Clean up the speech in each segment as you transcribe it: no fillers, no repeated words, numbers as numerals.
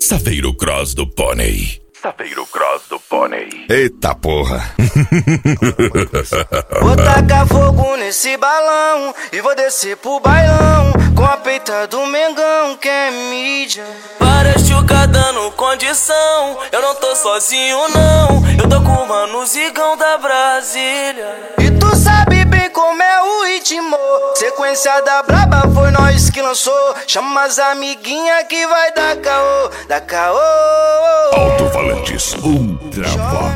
Saveiro Cross do Pônei. Saveiro Cross do Pônei. Eita porra. Vou tacar fogo nesse balão e vou descer pro bailão com a peita do Mengão, que é mídia. Para chuca dando condição, eu não tô sozinho não, eu tô com o mano Zigão da Brasília. E tu sabe bem como é o ritmo, sequência da braba foi nós que lançou. Chama as amiguinha que vai dar caô, dar caô. Alto-falantes Ultra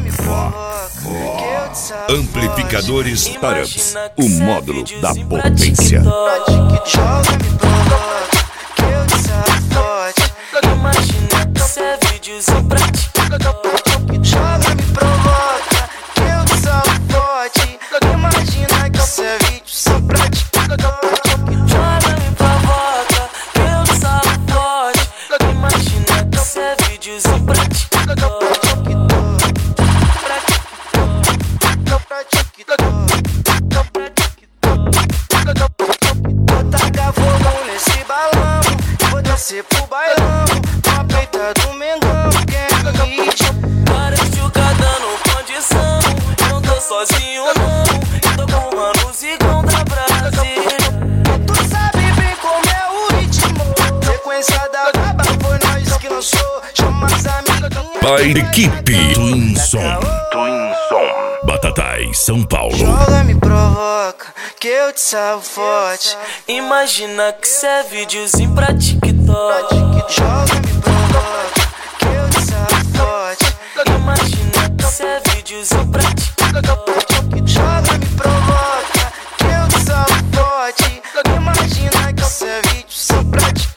Amplificadores Taramps, o módulo da potência. Joga, me provoca, que eu te safote. Imagina que cê é videozinho pra TikTok. Joga, me provoca, que eu te safote. Imagina que cê é vídeo só pra TikTok. Joga, me provoca, que eu te safote. Imagina que cê é videozinho pra TikTok. Vou tacar fogo nesse balão, vou descer pro bailão com a peita do Mengão, que é mídia. Para chuca dando condição, eu não tô sozinho não, eu tô com o mano Zigão da Brasília. Tu sabe bem como é o ritmo, sequência da braba foi nós que lançou. Chama as amiguinhas. Pai de equipe Twinson. Batatais, São Paulo. Joga, me provoca, que eu te salvo forte. Imagina que cê é videozinho pra TikTok. Joga, me provoca, que eu te salvo forte. Imagina que cê é videozinho pra TikTok. Joga, me provoca, que eu te salvo forte. Imagina que cê é vídeo só pra TikTok.